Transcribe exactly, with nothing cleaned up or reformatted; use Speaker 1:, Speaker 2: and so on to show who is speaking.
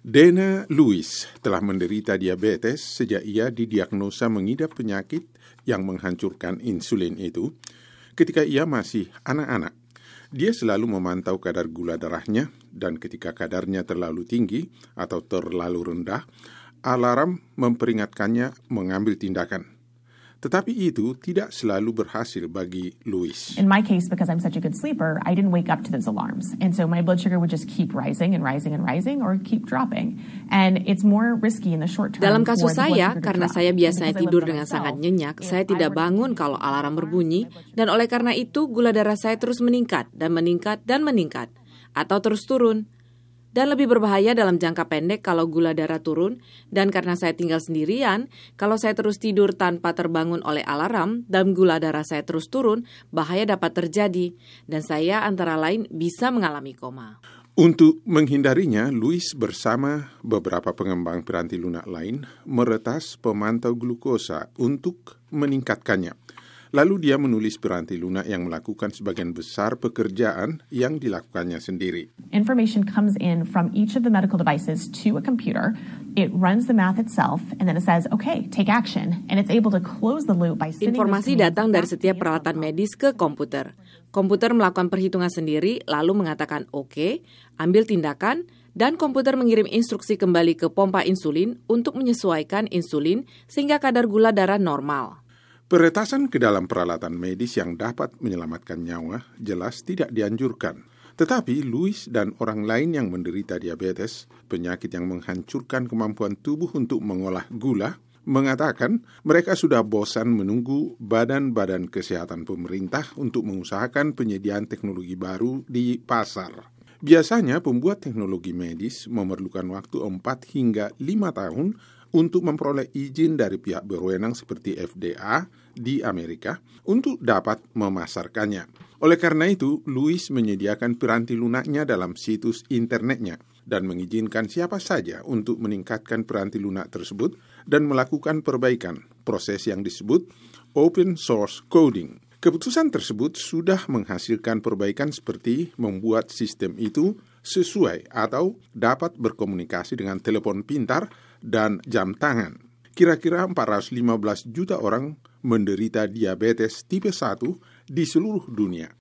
Speaker 1: Dana Lewis telah menderita diabetes sejak ia didiagnosa mengidap penyakit yang menghancurkan insulin itu ketika ia masih anak-anak. Dia selalu memantau kadar gula darahnya dan ketika kadarnya terlalu tinggi atau terlalu rendah, alarm memperingatkannya mengambil tindakan. Tetapi itu tidak selalu berhasil bagi Lewis.
Speaker 2: In my case, because I'm such a good sleeper, I didn't wake up to those alarms. And so my blood sugar would just keep rising and rising and rising or keep dropping. And it's more risky in the short term.
Speaker 3: Dalam kasus saya, karena saya biasanya tidur dengan sangat nyenyak, saya tidak bangun kalau alarm berbunyi, dan oleh karena itu gula darah saya terus meningkat dan meningkat dan meningkat, atau terus turun. Dan lebih berbahaya dalam jangka pendek kalau gula darah turun, dan karena saya tinggal sendirian, kalau saya terus tidur tanpa terbangun oleh alarm dan gula darah saya terus turun, bahaya dapat terjadi, dan saya antara lain bisa mengalami koma.
Speaker 1: Untuk menghindarinya, Lewis bersama beberapa pengembang piranti lunak lain meretas pemantau glukosa untuk meningkatkannya. Lalu dia menulis piranti lunak yang melakukan sebagian besar pekerjaan yang dilakukannya sendiri.
Speaker 2: Information comes in from each of the medical devices to a computer. It runs the math itself, and then it says, okay, take action. And it's able to close the loop by sending
Speaker 3: Informasi datang dari setiap peralatan medis ke komputer. Komputer melakukan perhitungan sendiri, lalu mengatakan oke, okay, ambil tindakan, dan komputer mengirim instruksi kembali ke pompa insulin untuk menyesuaikan insulin sehingga kadar gula darah normal.
Speaker 1: Peretasan ke dalam peralatan medis yang dapat menyelamatkan nyawa jelas tidak dianjurkan. Tetapi Lewis dan orang lain yang menderita diabetes, penyakit yang menghancurkan kemampuan tubuh untuk mengolah gula, mengatakan mereka sudah bosan menunggu badan-badan kesehatan pemerintah untuk mengusahakan penyediaan teknologi baru di pasar. Biasanya pembuat teknologi medis memerlukan waktu empat hingga lima tahun untuk memperoleh izin dari pihak berwenang seperti F D A di Amerika untuk dapat memasarkannya. Oleh karena itu, Lewis menyediakan piranti lunaknya dalam situs internetnya dan mengizinkan siapa saja untuk meningkatkan piranti lunak tersebut dan melakukan perbaikan, proses yang disebut open source coding. Keputusan tersebut sudah menghasilkan perbaikan seperti membuat sistem itu sesuai atau dapat berkomunikasi dengan telepon pintar dan jam tangan. Kira-kira empat ratus lima belas juta orang menderita diabetes tipe satu di seluruh dunia.